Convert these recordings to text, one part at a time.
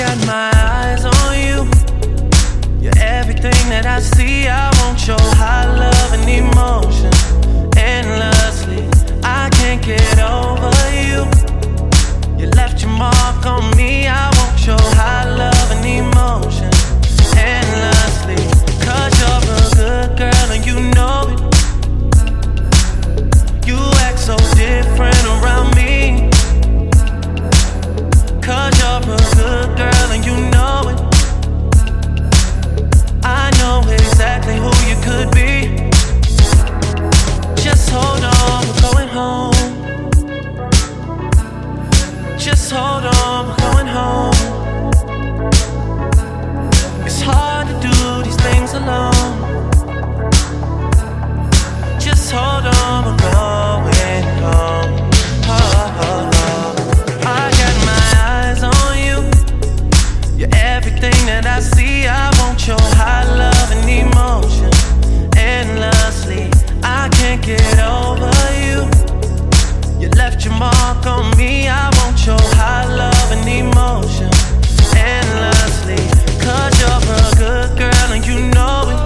got my eyes on you. You're everything that I see. I want your high love and emotion endlessly. I can't get over you. You left your mark on me. I want your high love and emotion endlessly. Cause you're a good girl and you know it. You act so different around me. Cause you're a good girl and you know it. I know exactly who you could be. Just hold on, we're going home. Just hold on, we're going home. It's hard to do these things alone. Just hold on, we're going home. Oh, oh, oh. I got my eyes on you. You're everything that I see. I want your high love and emotion endlessly. I can't get over you. You left your mark on me. I want your high love and emotion endlessly. Cause you're a good girl and you know it.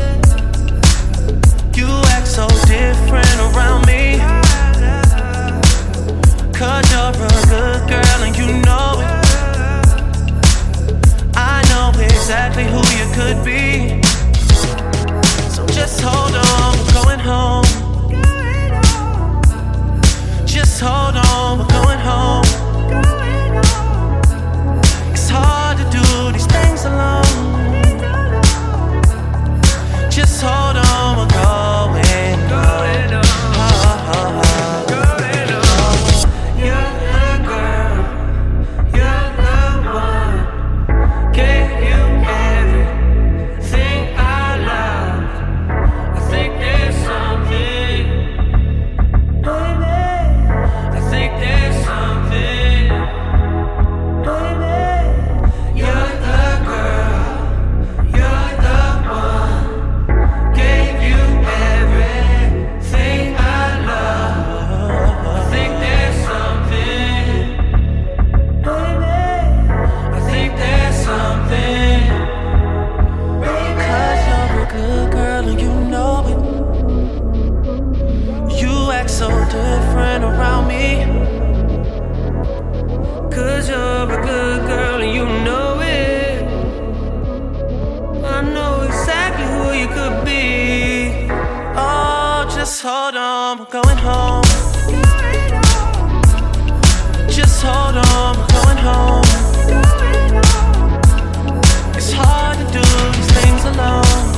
You act so different around me. Cause you're a good girl and you know it. I know exactly who you could be. So just hold on, we're going home. Just hold on, we're going home. It's hard to do these things alone. Just hold on, we're going home. Oh, oh, oh. You're the girl, you're the one. Gave you everything I love. I think there's something, baby. I think there's something, baby. You're the girl, you're the one. Gave you everything I love. I think there's something, baby. I think there's something, baby. Cause you're a good girl and you know it. You act so different around me. Cause you're a good girl and you know it. I know exactly who you could be. Oh, just hold on, we're going home. Just hold on, we're going home. It's hard to do these things alone.